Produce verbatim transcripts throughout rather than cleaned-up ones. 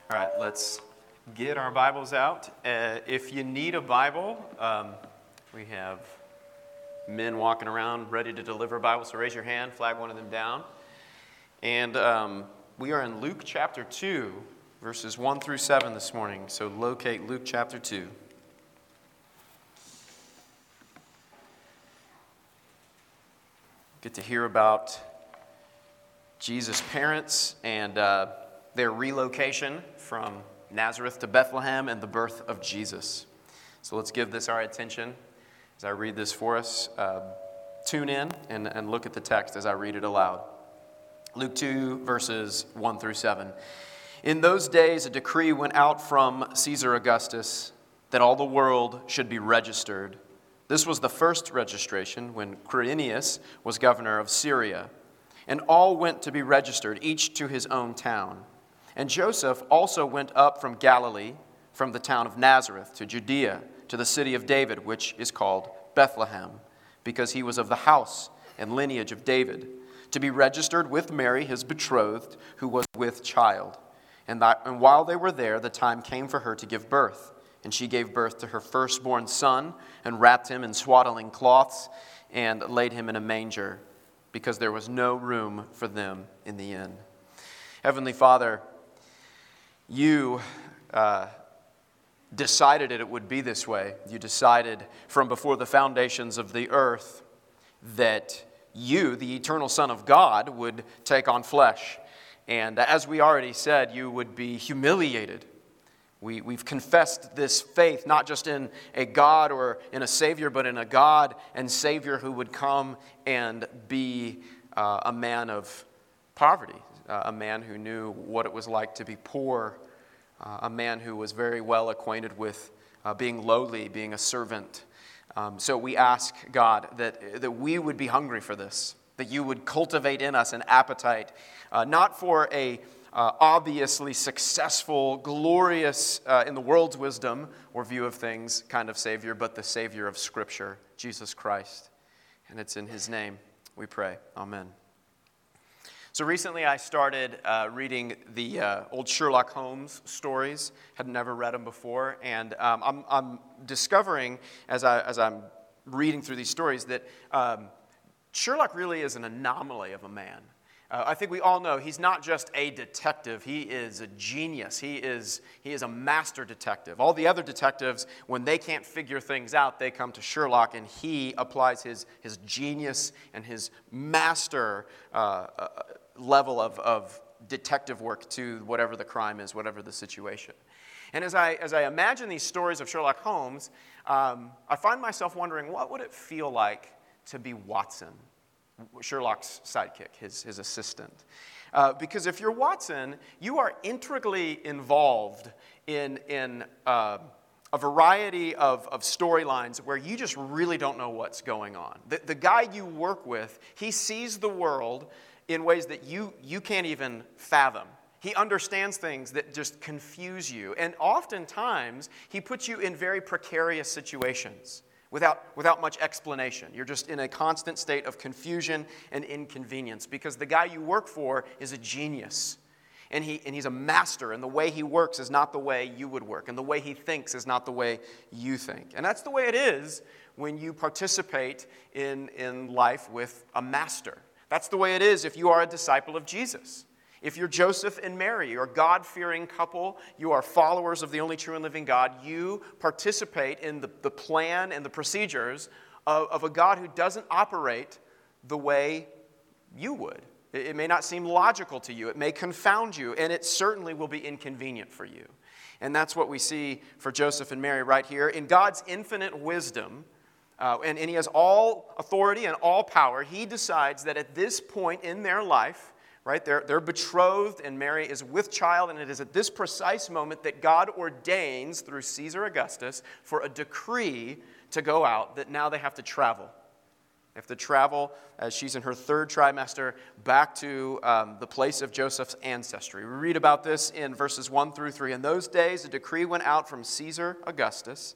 All right, let's get our Bibles out. Uh, if you need a Bible, um, we have men walking around ready to deliver Bibles, so raise your hand, flag one of them down. And um, we are in Luke chapter two, verses one through seven this morning. So locate Luke chapter two. Get to hear about Jesus' parents and uh, their relocation from Nazareth to Bethlehem and the birth of Jesus. So let's give this our attention as I read this for us. Uh, tune in and, and look at the text as I read it aloud. Luke two, verses one through seven. In those days, a decree went out from Caesar Augustus that all the world should be registered. This was the first registration when Quirinius was governor of Syria. And all went to be registered, each to his own town. And Joseph also went up from Galilee, from the town of Nazareth to Judea, to the city of David, which is called Bethlehem, because he was of the house and lineage of David, to be registered with Mary, his betrothed, who was with child. And, that, and while they were there, the time came for her to give birth. And she gave birth to her firstborn son, and wrapped him in swaddling cloths, and laid him in a manger, because there was no room for them in the inn. Heavenly Father, you uh, decided it would be this way. You decided from before the foundations of the earth that you, the eternal Son of God, would take on flesh. And as we already said, you would be humiliated. We, we've confessed this faith not just in a God or in a Savior, but in a God and Savior who would come and be uh, a man of poverty. Uh, a man who knew what it was like to be poor, uh, a man who was very well acquainted with uh, being lowly, being a servant. Um, so we ask, God, that, that we would be hungry for this, that you would cultivate in us an appetite, uh, not for a uh, obviously successful, glorious, uh, in the world's wisdom or view of things kind of Savior, but the Savior of Scripture, Jesus Christ. And it's in His name we pray. Amen. So recently I started uh, reading the uh, old Sherlock Holmes stories. Had never read them before, and um, I'm, I'm discovering as I as I'm reading through these stories that um, Sherlock really is an anomaly of a man. Uh, I think we all know he's not just a detective; he is a genius. He is he is a master detective. All the other detectives, when they can't figure things out, they come to Sherlock, and he applies his his genius and his master Uh, uh, level of, of detective work to whatever the crime is, whatever the situation. And as I as I imagine these stories of Sherlock Holmes, um, I find myself wondering, what would it feel like to be Watson, Sherlock's sidekick, his, his assistant? Uh, because if you're Watson, you are integrally involved in, in uh, a variety of, of storylines where you just really don't know what's going on. The, the guy you work with, he sees the world in ways that you, you can't even fathom. He understands things that just confuse you. And oftentimes, he puts you in very precarious situations without, without much explanation. You're just in a constant state of confusion and inconvenience because the guy you work for is a genius. And, he, and he's a master, and the way he works is not the way you would work, and the way he thinks is not the way you think. And that's the way it is when you participate in, in life with a master. That's the way it is if you are a disciple of Jesus. If you're Joseph and Mary, you're a God-fearing couple, you are followers of the only true and living God, you participate in the, the plan and the procedures of, of a God who doesn't operate the way you would. It, it may not seem logical to you, it may confound you, and it certainly will be inconvenient for you. And that's what we see for Joseph and Mary right here. In God's infinite wisdom, Uh, and, and he has all authority and all power. He decides that at this point in their life, right, they're, they're betrothed and Mary is with child, and it is at this precise moment that God ordains through Caesar Augustus for a decree to go out that now they have to travel. They have to travel, as she's in her third trimester, back to um, the place of Joseph's ancestry. We read about this in verses one through three. In those days, a decree went out from Caesar Augustus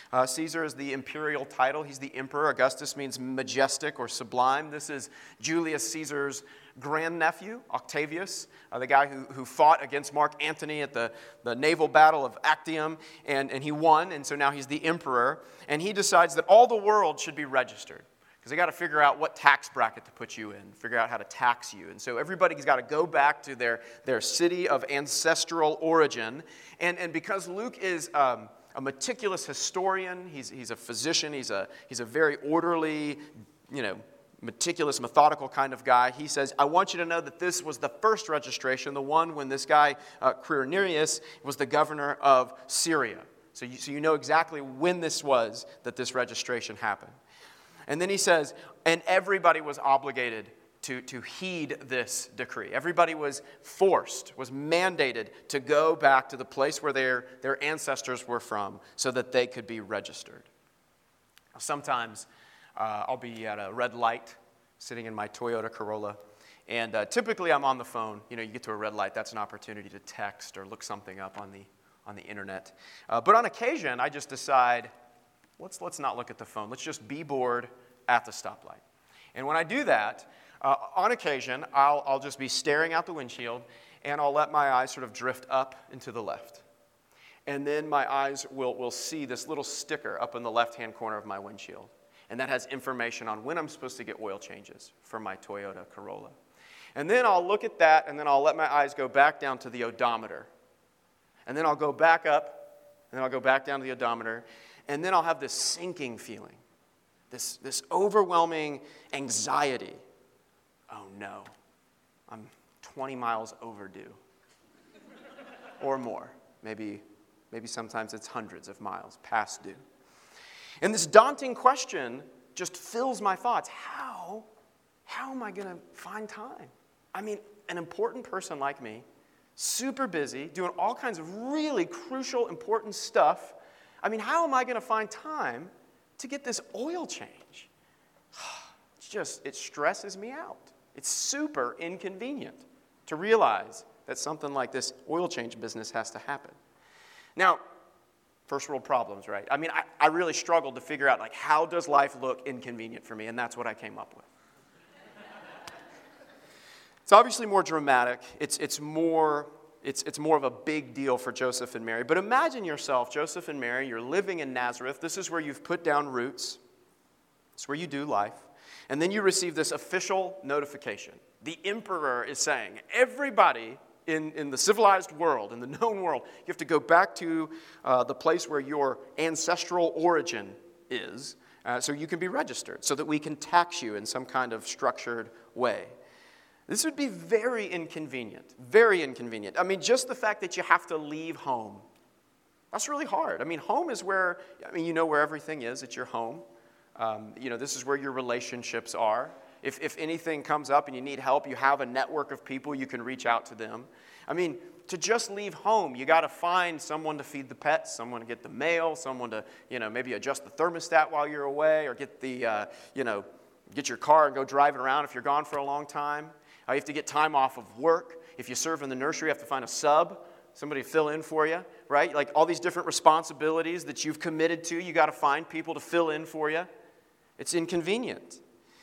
Uh, Caesar is the imperial title. He's the emperor. Augustus means majestic or sublime. This is Julius Caesar's grandnephew, Octavius, uh, the guy who, who fought against Mark Antony at the, the naval battle of Actium, and, and he won, and so now he's the emperor. And he decides that all the world should be registered, because they got to figure out what tax bracket to put you in, figure out how to tax you. And so everybody's got to go back to their, their city of ancestral origin. And, and because Luke is um, a meticulous historian, he's, he's a physician, he's a, he's a very orderly, you know, meticulous, methodical kind of guy, he says, I want you to know that this was the first registration, the one when this guy, uh, Quirinius, was the governor of Syria. So you, so you know exactly when this was that this registration happened. And then he says, and everybody was obligated to, to heed this decree. Everybody was forced, was mandated to go back to the place where their, their ancestors were from so that they could be registered. Sometimes uh, I'll be at a red light sitting in my Toyota Corolla, and uh, typically I'm on the phone. You know, you get to a red light, that's an opportunity to text or look something up on the on the internet. Uh, but on occasion, I just decide, let's let's not look at the phone. Let's just be bored at the stoplight. And when I do that, uh, on occasion, I'll, I'll just be staring out the windshield, and I'll let my eyes sort of drift up and to the left. And then my eyes will, will see this little sticker up in the left-hand corner of my windshield. And that has information on when I'm supposed to get oil changes for my Toyota Corolla. And then I'll look at that, and then I'll let my eyes go back down to the odometer. And then I'll go back up, and then I'll go back down to the odometer, and then I'll have this sinking feeling, this, this overwhelming anxiety. Oh no, I'm twenty miles overdue, or more. Maybe, maybe sometimes it's hundreds of miles past due. And this daunting question just fills my thoughts. How, how am I going to find time? I mean, an important person like me, super busy, doing all kinds of really crucial, important stuff. I mean, how am I going to find time to get this oil change? It's just, it stresses me out. It's super inconvenient to realize that something like this oil change business has to happen. Now, first world problems, right? I mean, I, I really struggled to figure out, like, how does life look inconvenient for me? And that's what I came up with. It's obviously more dramatic. It's, it's, more, it's, it's more of a big deal for Joseph and Mary. But imagine yourself, Joseph and Mary, you're living in Nazareth. This is where you've put down roots. It's where you do life. And then you receive this official notification. The emperor is saying, everybody In, in the civilized world, in the known world, you have to go back to uh, the place where your ancestral origin is uh, so you can be registered, so that we can tax you in some kind of structured way. This would be very inconvenient, very inconvenient. I mean, just the fact that you have to leave home, that's really hard. I mean, home is where, I mean, you know where everything is. It's your home. Um, you know, this is where your relationships are. If, if anything comes up and you need help, you have a network of people, you can reach out to them. I mean, to just leave home, you got to find someone to feed the pets, someone to get the mail, someone to, you know, maybe adjust the thermostat while you're away, or get the, uh, you know, get your car and go drive it around if you're gone for a long time. Uh, you have to get time off of work. If you serve in the nursery, you have to find a sub, somebody to fill in for you, right? Like all these different responsibilities that you've committed to, you got to find people to fill in for you. It's inconvenient.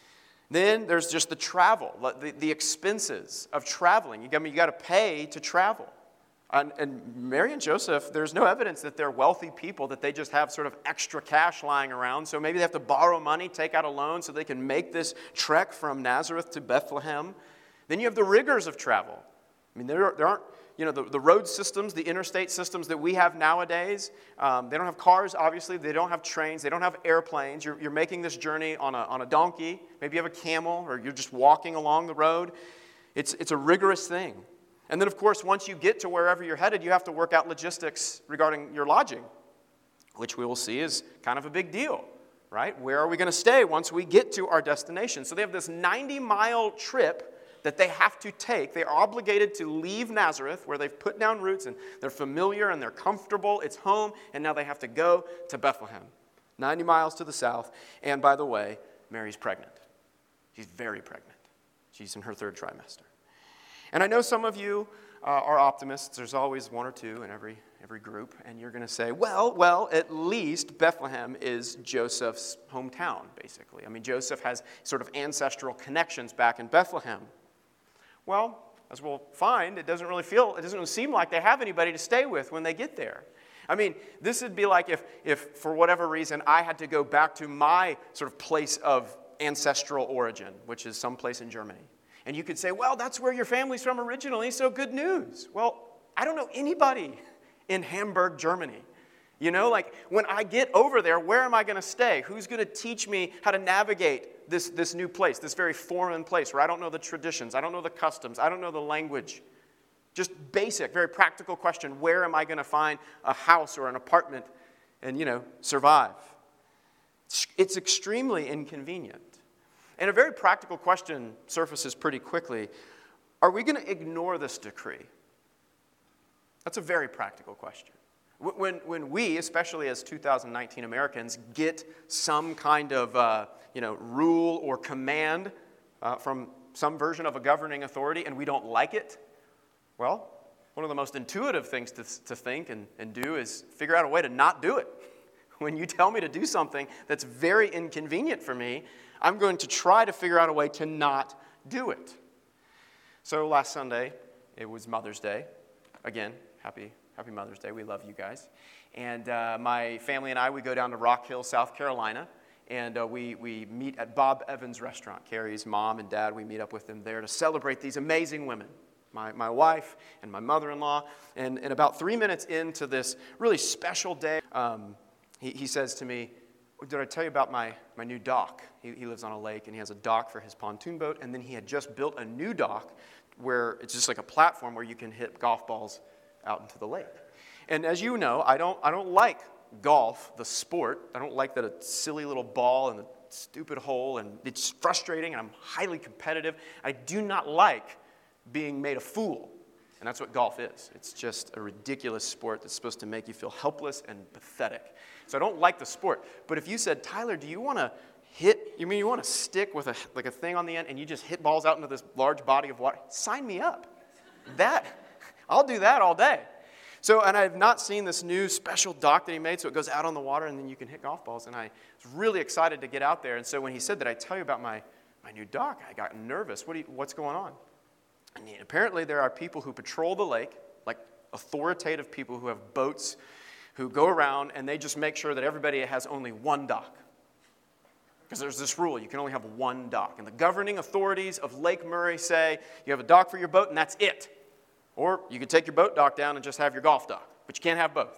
Then there's just the travel, the, the expenses of traveling. You, I mean, you got to pay to travel. And, and Mary and Joseph, there's no evidence that they're wealthy people, that they just have sort of extra cash lying around. So maybe they have to borrow money, take out a loan so they can make this trek from Nazareth to Bethlehem. Then you have the rigors of travel. I mean, there, there aren't, you know, the, the road systems, the interstate systems that we have nowadays. Um, they don't have cars, obviously. They don't have trains. They don't have airplanes. You're, you're making this journey on a, on a donkey. Maybe you have a camel, or you're just walking along the road. It's, it's a rigorous thing. And then, of course, once you get to wherever you're headed, you have to work out logistics regarding your lodging, which we will see is kind of a big deal, right? Where are we going to stay once we get to our destination? So they have this ninety-mile trip that they have to take. They are obligated to leave Nazareth, where they've put down roots, and they're familiar and they're comfortable. It's home, and now they have to go to Bethlehem, ninety miles to the south. And by the way, Mary's pregnant. She's very pregnant. She's in her third trimester. And I know some of you uh, are optimists. There's always one or two in every every group. And you're going to say, well, well, at least Bethlehem is Joseph's hometown, basically. I mean, Joseph has sort of ancestral connections back in Bethlehem. Well, as we'll find, it doesn't really feel, it doesn't really seem like they have anybody to stay with when they get there. I mean, this would be like if, if for whatever reason, I had to go back to my sort of place of ancestral origin, which is someplace in Germany. And you could say, well, that's where your family's from originally, so good news. Well, I don't know anybody in Hamburg, Germany. You know, like when I get over there, where am I going to stay? Who's going to teach me how to navigate this, this new place, this very foreign place where I don't know the traditions, I don't know the customs, I don't know the language? Just basic, very practical question. Where am I going to find a house or an apartment and, you know, survive? It's extremely inconvenient. And a very practical question surfaces pretty quickly. Are we going to ignore this decree? That's a very practical question. When, when we, especially as two thousand nineteen Americans, get some kind of uh, you know, rule or command uh, from some version of a governing authority and we don't like it, well, one of the most intuitive things to, to think and, and do is figure out a way to not do it. When you tell me to do something that's very inconvenient for me, I'm going to try to figure out a way to not do it. So last Sunday, it was Mother's Day. Again, happy, happy Mother's Day. We love you guys. And uh, my family and I, we go down to Rock Hill, South Carolina, and uh, we, we meet at Bob Evans Restaurant. Carrie's mom and dad, we meet up with them there to celebrate these amazing women. My, my wife and my mother-in-law. And, and about three minutes into this really special day, um, he, he says to me, did I tell you about my, my new dock? He, he lives on a lake, and he has a dock for his pontoon boat, and then he had just built a new dock where it's just like a platform where you can hit golf balls out into the lake. And as you know, I don't, I don't like golf, the sport. I don't like that a silly little ball in a stupid hole, and it's frustrating, and I'm highly competitive. I do not like being made a fool. And that's what golf is. It's just a ridiculous sport that's supposed to make you feel helpless and pathetic. So I don't like the sport. But if you said, Tyler, do you want to hit, you mean you want to stick with a, like a thing on the end and you just hit balls out into this large body of water? Sign me up. That, I'll do that all day. So, and I've not seen this new special dock that he made, so it goes out on the water and then you can hit golf balls. And I was really excited to get out there. And so when he said that, I tell you about my, my new dock, I got nervous. What do you, what's going on? I mean, apparently there are people who patrol the lake, like authoritative people who have boats, who go around and they just make sure that everybody has only one dock. Because there's this rule, you can only have one dock. And the governing authorities of Lake Murray say, you have a dock for your boat and that's it. Or you can take your boat dock down and just have your golf dock. But you can't have both.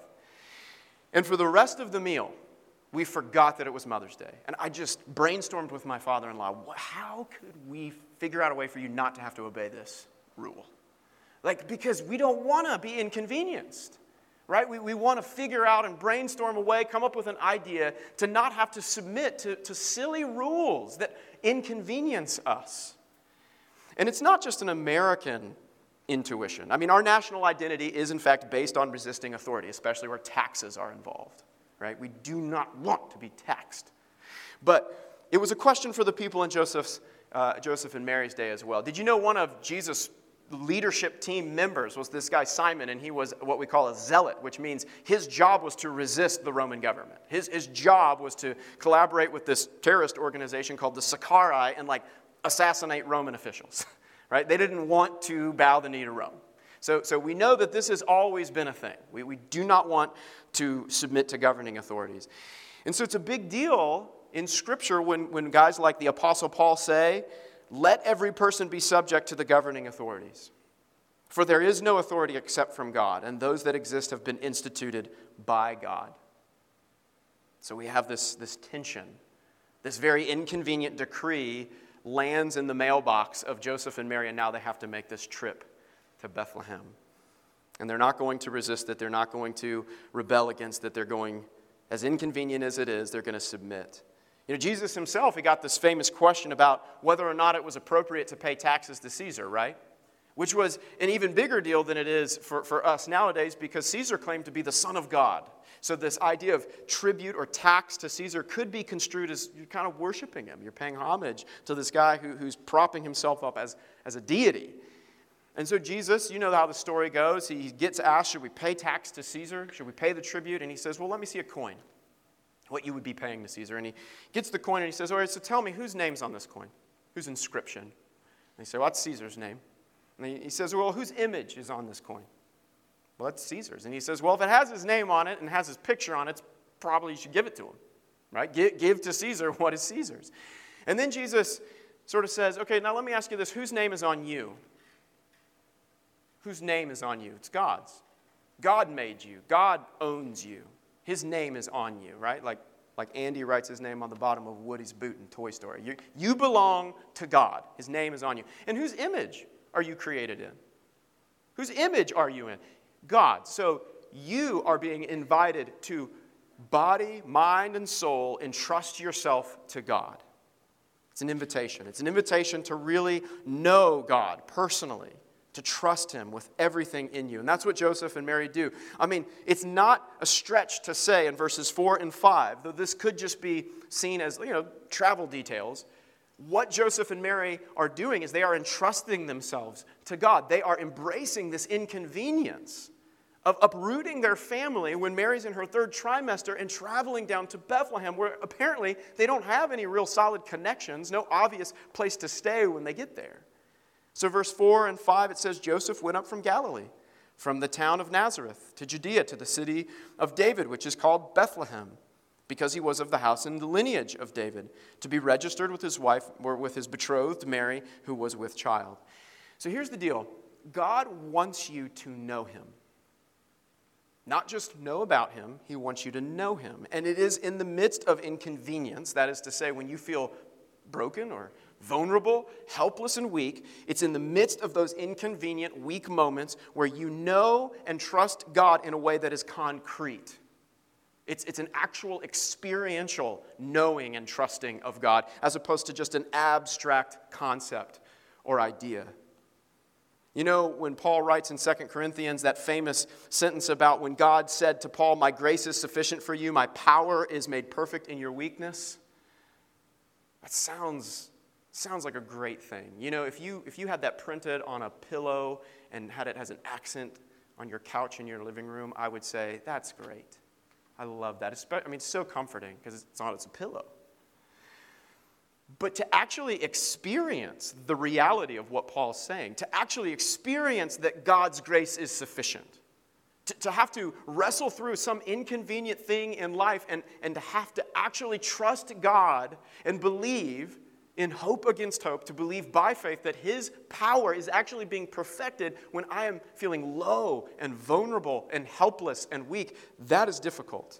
And for the rest of the meal, we forgot that it was Mother's Day. And I just brainstormed with my father-in-law, how could we figure out a way for you not to have to obey this rule? Like, because we don't want to be inconvenienced, right? We, we want to figure out and brainstorm a way, come up with an idea to not have to submit to, to silly rules that inconvenience us. And it's not just an American intuition. I mean, our national identity is, in fact, based on resisting authority, especially where taxes are involved. Right? We do not want to be taxed. But it was a question for the people in Joseph's, uh, Joseph and Mary's day as well. Did you know one of Jesus' leadership team members was this guy Simon, and he was what we call a zealot, which means his job was to resist the Roman government. His, his job was to collaborate with this terrorist organization called the Sicarii and like assassinate Roman officials. Right? They didn't want to bow the knee to Rome. So, so we know that this has always been a thing. We, we do not want to submit to governing authorities. And so it's a big deal in Scripture when, when guys like the Apostle Paul say, let every person be subject to the governing authorities. For there is no authority except from God, and those that exist have been instituted by God. So we have this, this tension. This very inconvenient decree lands in the mailbox of Joseph and Mary, and now they have to make this trip to Bethlehem. And they're not going to resist it. They're not going to rebel against it. They're going, as inconvenient as it is, they're going to submit. You know, Jesus himself, he got this famous question about whether or not it was appropriate to pay taxes to Caesar, right? Which was an even bigger deal than it is for, for us nowadays because Caesar claimed to be the Son of God. So this idea of tribute or tax to Caesar could be construed as you're kind of worshiping him. You're paying homage to this guy who, who's propping himself up as, as a deity. And so Jesus, you know how the story goes. He gets asked, should we pay tax to Caesar? Should we pay the tribute? And he says, well, let me see a coin, what you would be paying to Caesar. And he gets the coin and he says, all right, so tell me whose name's on this coin? Whose inscription? And he said, well, that's Caesar's name. And he says, well, whose image is on this coin? Well, that's Caesar's. And he says, well, if it has his name on it and has his picture on it, it's probably you should give it to him, right? Give, give to Caesar what is Caesar's. And then Jesus sort of says, okay, now let me ask you this. Whose name is on you? Whose name is on you? It's God's. God made you. God owns you. His name is on you, right? Like, like Andy writes his name on the bottom of Woody's boot in Toy Story. You, you belong to God. His name is on you. And whose image are you created in? Whose image are you in? God. So you are being invited to body, mind, and soul entrust yourself to God. It's an invitation. It's an invitation to really know God personally, to trust Him with everything in you. And that's what Joseph and Mary do. I mean, it's not a stretch to say in verses four and five, though this could just be seen as, you know, travel details. What Joseph and Mary are doing is they are entrusting themselves to God. They are embracing this inconvenience of uprooting their family when Mary's in her third trimester and traveling down to Bethlehem, where apparently they don't have any real solid connections, no obvious place to stay when they get there. So verse four and five, it says, Joseph went up from Galilee, from the town of Nazareth, to Judea, to the city of David, which is called Bethlehem, because he was of the house and the lineage of David, to be registered with his wife, or with his betrothed Mary, who was with child. So here's the deal. God wants you to know Him. Not just know about Him, He wants you to know Him. And it is in the midst of inconvenience, that is to say, when you feel broken or vulnerable, helpless, and weak, it's in the midst of those inconvenient, weak moments where you know and trust God in a way that is concrete. It's, it's an actual experiential knowing and trusting of God, as opposed to just an abstract concept or idea. You know, when Paul writes in Second Corinthians that famous sentence about when God said to Paul, my grace is sufficient for you, my power is made perfect in your weakness. That sounds, sounds like a great thing. You know, if you, if you had that printed on a pillow and had it as an accent on your couch in your living room, I would say, that's great. I love that. It's, I mean, it's so comforting because it's on it's a pillow. But to actually experience the reality of what Paul's saying, to actually experience that God's grace is sufficient, to, to have to wrestle through some inconvenient thing in life and, and to have to actually trust God and believe in hope against hope, to believe by faith that His power is actually being perfected when I am feeling low and vulnerable and helpless and weak, that is difficult.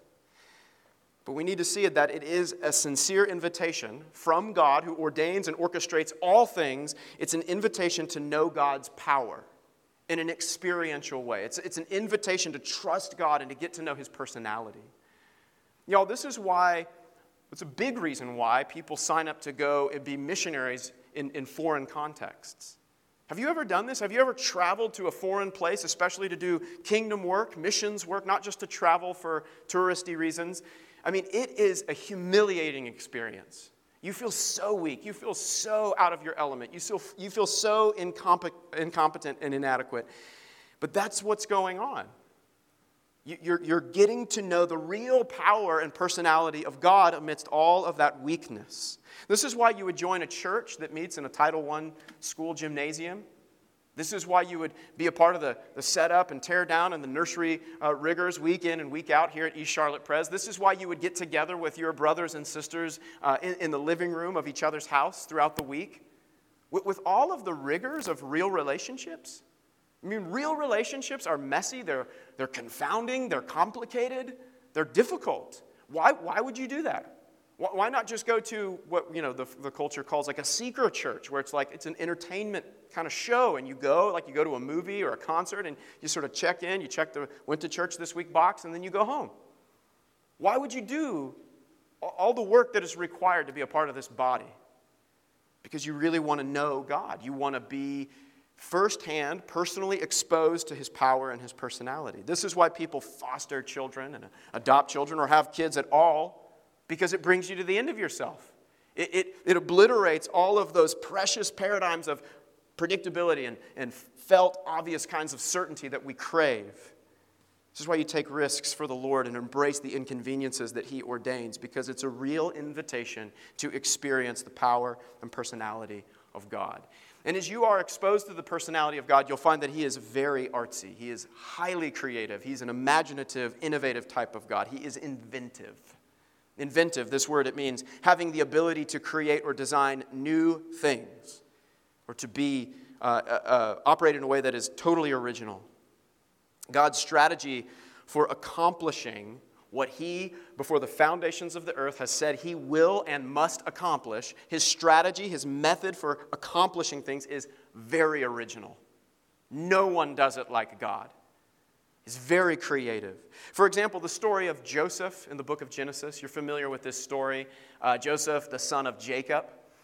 But we need to see it that it is a sincere invitation from God who ordains and orchestrates all things. It's an invitation to know God's power in an experiential way. It's, it's an invitation to trust God and to get to know His personality. Y'all, this is why, it's a big reason why people sign up to go and be missionaries in, in foreign contexts. Have you ever done this? Have you ever traveled to a foreign place, especially to do kingdom work, missions work, not just to travel for touristy reasons? I mean, it is a humiliating experience. You feel so weak. You feel so out of your element. You feel, you feel so incomp- incompetent and inadequate. But that's what's going on. You, you're, you're getting to know the real power and personality of God amidst all of that weakness. This is why you would join a church that meets in a Title one school gymnasium. This is why you would be a part of the, the setup and tear down and the nursery uh, rigors week in and week out here at East Charlotte Pres. This is why you would get together with your brothers and sisters uh, in, in the living room of each other's house throughout the week. With, with all of the rigors of real relationships. I mean, real relationships are messy, they're, they're confounding, they're complicated, they're difficult. Why, why would you do that? Why not just go to what, you know, the, the culture calls like a seeker church, where it's like it's an entertainment kind of show, and you go, like you go to a movie or a concert, and you sort of check in, you check the went to church this week box, and then you go home. Why would you do all the work that is required to be a part of this body? Because you really want to know God. You want to be firsthand, personally exposed to His power and His personality. This is why people foster children and adopt children or have kids at all. Because it brings you to the end of yourself. It, it, it obliterates all of those precious paradigms of predictability and, and felt, obvious kinds of certainty that we crave. This is why you take risks for the Lord and embrace the inconveniences that He ordains, because it's a real invitation to experience the power and personality of God. And as you are exposed to the personality of God, you'll find that He is very artsy. He is highly creative. He's an imaginative, innovative type of God. He is inventive. Inventive, this word, it means having the ability to create or design new things, or to be uh, uh, operate in a way that is totally original. God's strategy for accomplishing what He, before the foundations of the earth, has said He will and must accomplish, His strategy, His method for accomplishing things is very original. No one does it like God. He's very creative. For example, the story of Joseph in the book of Genesis. You're familiar with this story. Uh, Joseph, the son of Jacob.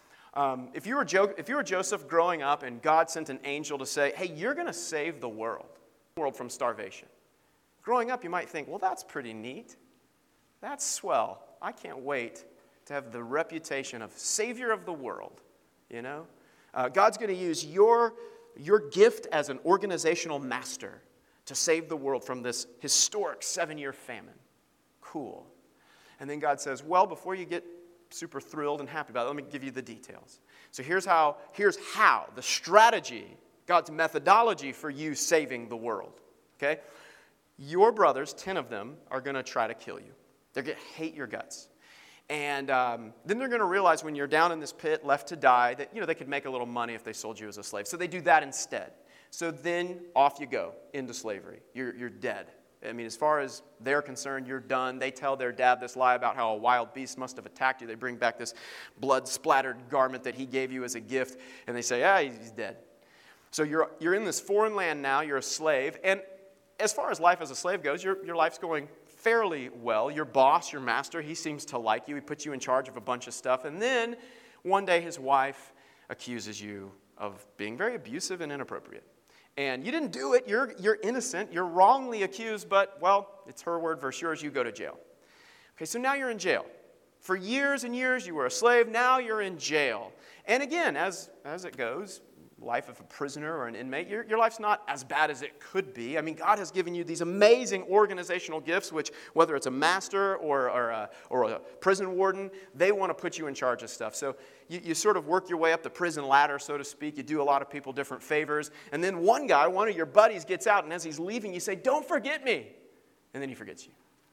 Um, if you were jo- if you were Joseph growing up and God sent an angel to say, hey, you're going to save the world, world from starvation. Growing up, you might think, well, that's pretty neat. That's swell. I can't wait to have the reputation of savior of the world, you know? Uh, God's going to use your, your gift as an organizational master to save the world from this historic seven-year famine. Cool. And then God says, well, before you get super thrilled and happy about it, let me give you the details. So here's how, here's how, the strategy, God's methodology for you saving the world, okay? Your brothers, ten of them, are going to try to kill you. They're going to hate your guts. And um, then they're going to realize when you're down in this pit, left to die, that, you know, they could make a little money if they sold you as a slave. So they do that instead. So then off you go into slavery. You're, you're dead. I mean, as far as they're concerned, you're done. They tell their dad this lie about how a wild beast must have attacked you. They bring back this blood-splattered garment that he gave you as a gift, and they say, ah, he's dead. So you're, you're in this foreign land now. You're a slave. And as far as life as a slave goes, your, your life's going fairly well. Your boss, your master, he seems to like you. He puts you in charge of a bunch of stuff. And then one day his wife accuses you of being very abusive and inappropriate. And you didn't do it. You're, you're innocent. You're wrongly accused, but, well, it's her word versus yours. You go to jail. Okay, so now you're in jail. For years and years, you were a slave. Now you're in jail. And again, as, as it goes, life of a prisoner or an inmate, your, your life's not as bad as it could be. I mean, God has given you these amazing organizational gifts, which, whether it's a master or, or, a, or a prison warden, they want to put you in charge of stuff. So you, you sort of work your way up the prison ladder, so to speak. You do a lot of people different favors. And then one guy, one of your buddies, gets out, and as he's leaving, you say, don't forget me. And then he forgets you.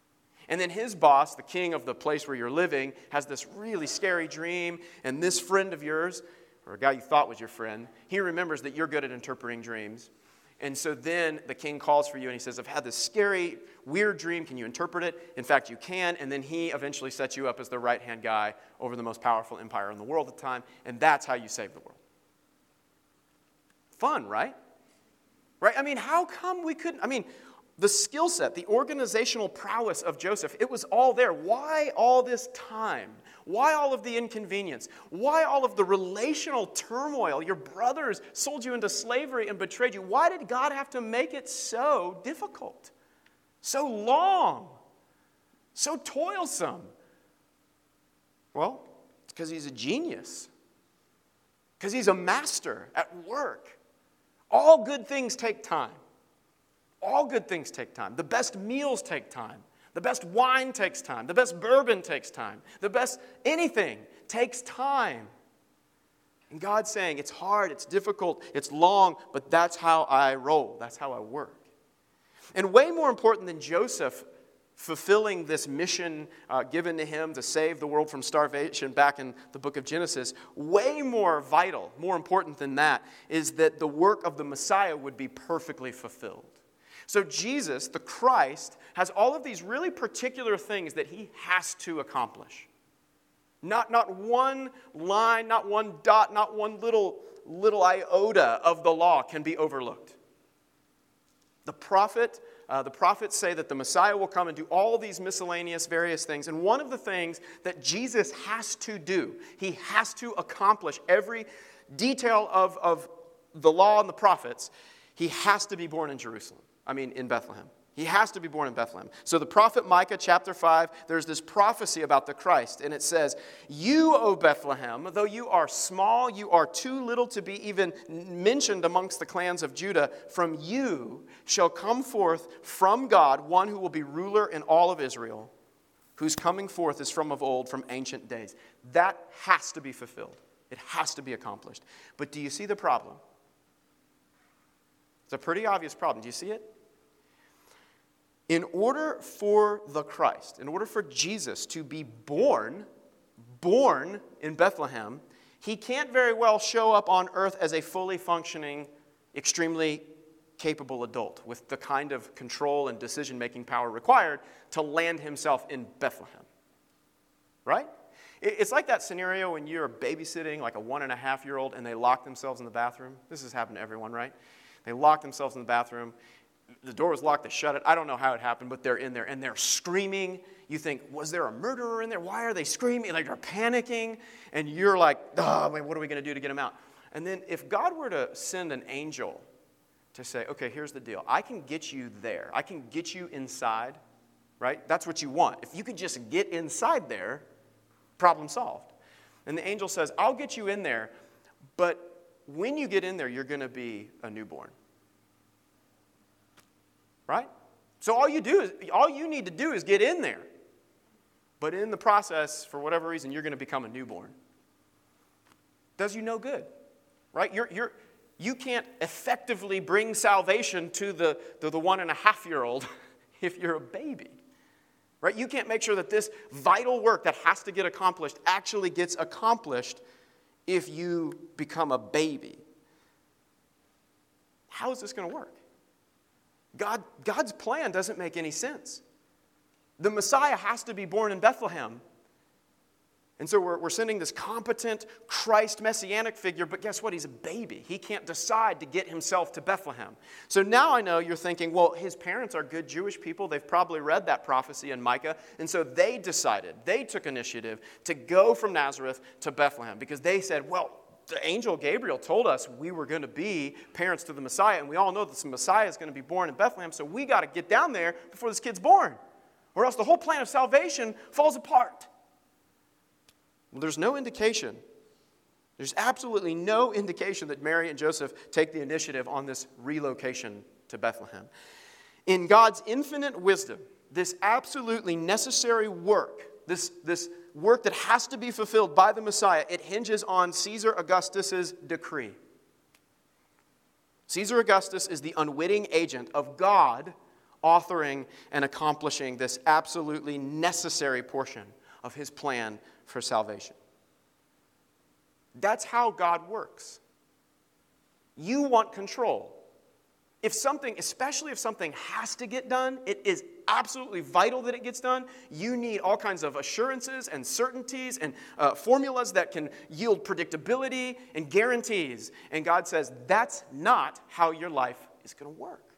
And then his boss, the king of the place where you're living, has this really scary dream, and this friend of yours, or a guy you thought was your friend, he remembers that you're good at interpreting dreams. And so then the king calls for you and he says, I've had this scary, weird dream. Can you interpret it? In fact, you can. And then he eventually sets you up as the right-hand guy over the most powerful empire in the world at the time. And that's how you save the world. Fun, right? Right? I mean, how come we couldn't? I mean, the skill set, the organizational prowess of Joseph, it was all there. Why all this time? Why all of the inconvenience? Why all of the relational turmoil? Your brothers sold you into slavery and betrayed you. Why did God have to make it so difficult? So long? So toilsome? Well, it's because he's a genius. Because he's a master at work. All good things take time. All good things take time. The best meals take time. The best wine takes time. The best bourbon takes time. The best anything takes time. And God's saying, it's hard, it's difficult, it's long, but that's how I roll. That's how I work. And way more important than Joseph fulfilling this mission uh, given to him to save the world from starvation back in the book of Genesis, way more vital, more important than that, is that the work of the Messiah would be perfectly fulfilled. So Jesus, the Christ, has all of these really particular things that he has to accomplish. Not, not one line, not one dot, not one little, little iota of the law can be overlooked. The prophet, uh, the prophets say that the Messiah will come and do all these miscellaneous various things. And one of the things that Jesus has to do, he has to accomplish every detail of, of the law and the prophets, he has to be born in Jerusalem. I mean, in Bethlehem. He has to be born in Bethlehem. So the prophet Micah, chapter five, there's this prophecy about the Christ. And it says, you, O Bethlehem, though you are small, you are too little to be even mentioned amongst the clans of Judah. From you shall come forth from God one who will be ruler in all of Israel, whose coming forth is from of old, from ancient days. That has to be fulfilled. It has to be accomplished. But do you see the problem? It's a pretty obvious problem. Do you see it? In order for the Christ, in order for Jesus to be born, born in Bethlehem, he can't very well show up on earth as a fully functioning, extremely capable adult with the kind of control and decision-making power required to land himself in Bethlehem. Right? It's like that scenario when you're babysitting like a one and a half year old and they lock themselves in the bathroom. This has happened to everyone, right? They lock themselves in the bathroom. The door was locked, they shut it. I don't know how it happened, but they're in there and they're screaming. You think, was there a murderer in there? Why are they screaming? Like they're panicking. And you're like, oh, wait, what are we going to do to get them out? And then if God were to send an angel to say, okay, here's the deal. I can get you there. I can get you inside, right? That's what you want. If you could just get inside there, problem solved. And the angel says, I'll get you in there, but when you get in there, you're going to be a newborn. Right? So all you do is all you need to do is get in there. But in the process, for whatever reason, you're going to become a newborn. Does you no good. Right? You're you're you can't effectively bring salvation to the, the, the one and a half year old if you're a baby. Right? You can't make sure that this vital work that has to get accomplished actually gets accomplished if you become a baby. How is this going to work? God, God's plan doesn't make any sense. The Messiah has to be born in Bethlehem. And so we're, we're sending this competent Christ messianic figure, but guess what? He's a baby. He can't decide to get himself to Bethlehem. So now I know you're thinking, well, his parents are good Jewish people. They've probably read that prophecy in Micah. And so they decided, they took initiative to go from Nazareth to Bethlehem because they said, well, the angel Gabriel told us we were going to be parents to the Messiah, and we all know that the Messiah is going to be born in Bethlehem, so we got to get down there before this kid's born, or else the whole plan of salvation falls apart. Well, there's no indication. There's absolutely no indication that Mary and Joseph take the initiative on this relocation to Bethlehem. In God's infinite wisdom, this absolutely necessary work, this, this work that has to be fulfilled by the Messiah, it hinges on Caesar Augustus's decree. Caesar Augustus is the unwitting agent of God authoring and accomplishing this absolutely necessary portion of his plan for salvation. That's how God works. You want control. If something, especially if something has to get done, it is absolutely vital that it gets done. You need all kinds of assurances and certainties and uh, formulas that can yield predictability and guarantees. And God says, that's not how your life is going to work.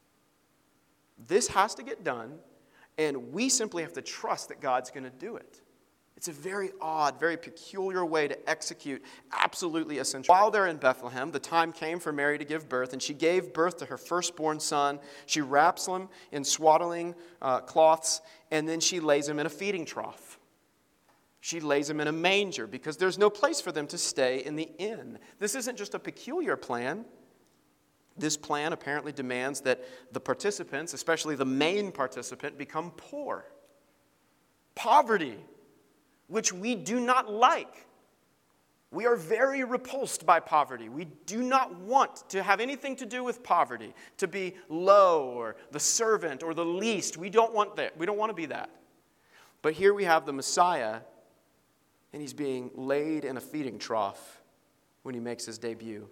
This has to get done, and we simply have to trust that God's going to do it. It's a very odd, very peculiar way to execute absolutely essential. While they're in Bethlehem, the time came for Mary to give birth, and she gave birth to her firstborn son. She wraps him in swaddling uh, cloths, and then she lays him in a feeding trough. She lays him in a manger because there's no place for them to stay in the inn. This isn't just a peculiar plan. This plan apparently demands that the participants, especially the main participant, become poor. Poverty, which we do not like. We are very repulsed by poverty. We do not want to have anything to do with poverty, to be low or the servant or the least. We don't want that. We don't want to be that. But here we have the Messiah, and he's being laid in a feeding trough when he makes his debut.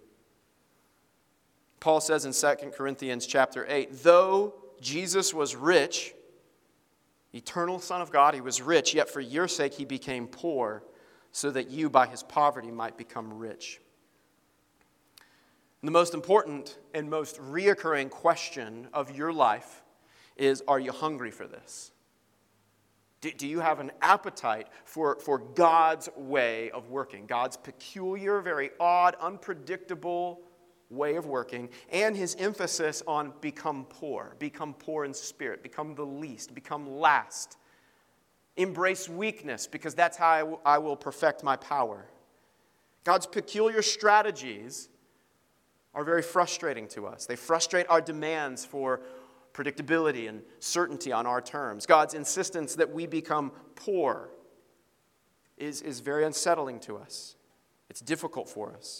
Paul says in Second Corinthians chapter eight, though Jesus was rich, eternal Son of God, he was rich, yet for your sake he became poor, so that you by his poverty might become rich. And the most important and most reoccurring question of your life is, are you hungry for this? Do, do you have an appetite for, for God's way of working? God's peculiar, very odd, unpredictable way of working, and his emphasis on become poor, become poor in spirit, become the least, become last. Embrace weakness, because that's how I, w- I will perfect my power. God's peculiar strategies are very frustrating to us. They frustrate our demands for predictability and certainty on our terms. God's insistence that we become poor is, is very unsettling to us. It's difficult for us.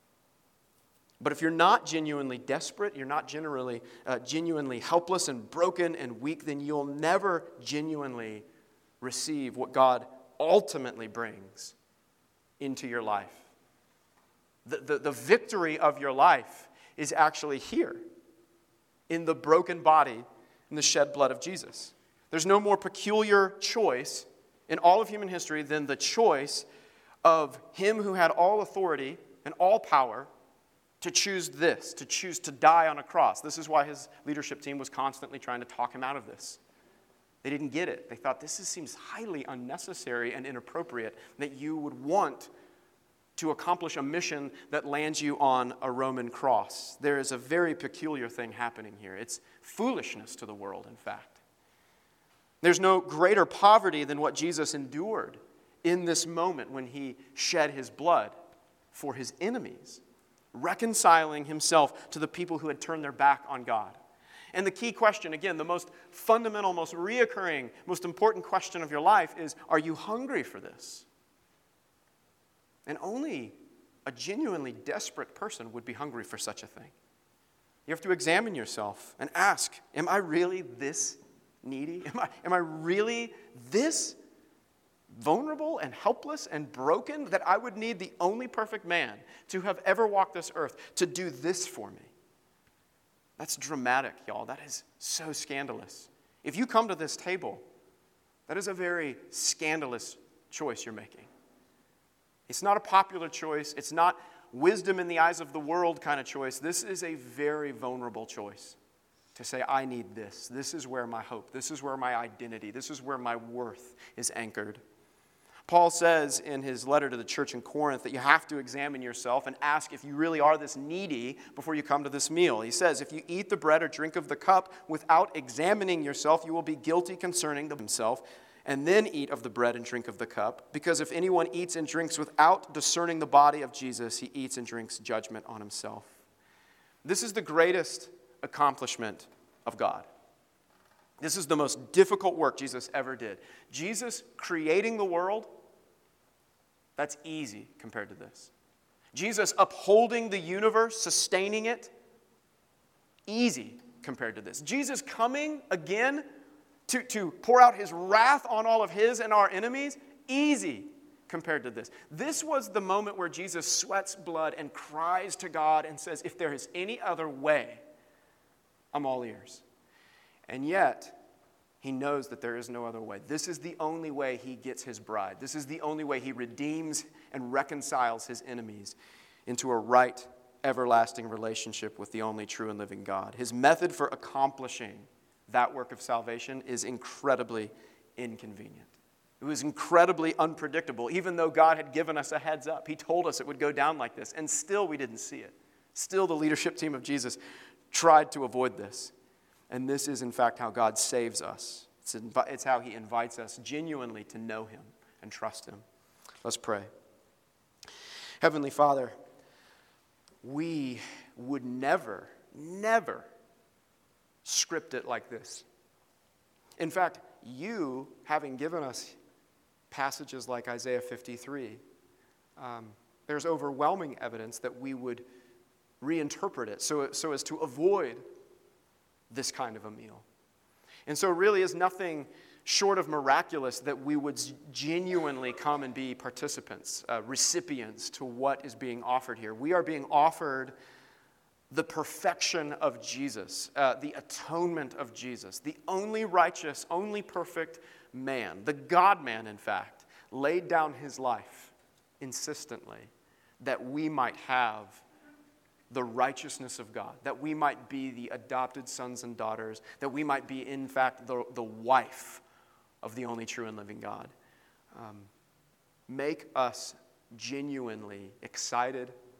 But if you're not genuinely desperate, you're not genuinely, uh, genuinely helpless and broken and weak, then you'll never genuinely receive what God ultimately brings into your life. The, the, the victory of your life is actually here in the broken body and the shed blood of Jesus. There's no more peculiar choice in all of human history than the choice of him who had all authority and all power to choose this, to choose to die on a cross. This is why his leadership team was constantly trying to talk him out of this. They didn't get it. They thought this is, seems highly unnecessary and inappropriate that you would want to accomplish a mission that lands you on a Roman cross. There is a very peculiar thing happening here. It's foolishness to the world, in fact. There's no greater poverty than what Jesus endured in this moment when he shed his blood for his enemies, reconciling himself to the people who had turned their back on God. And the key question, again, the most fundamental, most reoccurring, most important question of your life is, are you hungry for this? And only a genuinely desperate person would be hungry for such a thing. You have to examine yourself and ask, am I really this needy? Am I, am I really this vulnerable and helpless and broken that I would need the only perfect man to have ever walked this earth to do this for me? That's dramatic, y'all. That is so scandalous. If you come to this table, that is a very scandalous choice you're making. It's not a popular choice. It's not wisdom in the eyes of the world kind of choice. This is a very vulnerable choice to say, I need this. This is where my hope, this is where my identity, this is where my worth is anchored. Paul says in his letter to the church in Corinth that you have to examine yourself and ask if you really are this needy before you come to this meal. He says, if you eat the bread or drink of the cup without examining yourself, you will be guilty concerning himself, and then eat of the bread and drink of the cup. Because if anyone eats and drinks without discerning the body of Jesus, he eats and drinks judgment on himself. This is the greatest accomplishment of God. This is the most difficult work Jesus ever did. Jesus creating the world, that's easy compared to this. Jesus upholding the universe, sustaining it, easy compared to this. Jesus coming again to, to pour out his wrath on all of his and our enemies, easy compared to this. This was the moment where Jesus sweats blood and cries to God and says, if there is any other way, I'm all ears. And yet, he knows that there is no other way. This is the only way he gets his bride. This is the only way he redeems and reconciles his enemies into a right, everlasting relationship with the only true and living God. His method for accomplishing that work of salvation is incredibly inconvenient. It was incredibly unpredictable, even though God had given us a heads up. He told us it would go down like this, and still we didn't see it. Still the leadership team of Jesus tried to avoid this. And this is, in fact, how God saves us. It's, invi- it's how he invites us genuinely to know him and trust him. Let's pray. Heavenly Father, we would never, never script it like this. In fact, you, having given us passages like Isaiah fifty-three, um, there's overwhelming evidence that we would reinterpret it so, so as to avoid this kind of a meal. And so it really is nothing short of miraculous that we would genuinely come and be participants, uh, recipients to what is being offered here. We are being offered the perfection of Jesus, uh, the atonement of Jesus, the only righteous, only perfect man, the God-man, in fact, laid down his life insistently that we might have the righteousness of God, that we might be the adopted sons and daughters, that we might be, in fact, the, the wife of the only true and living God. Um, make us genuinely excited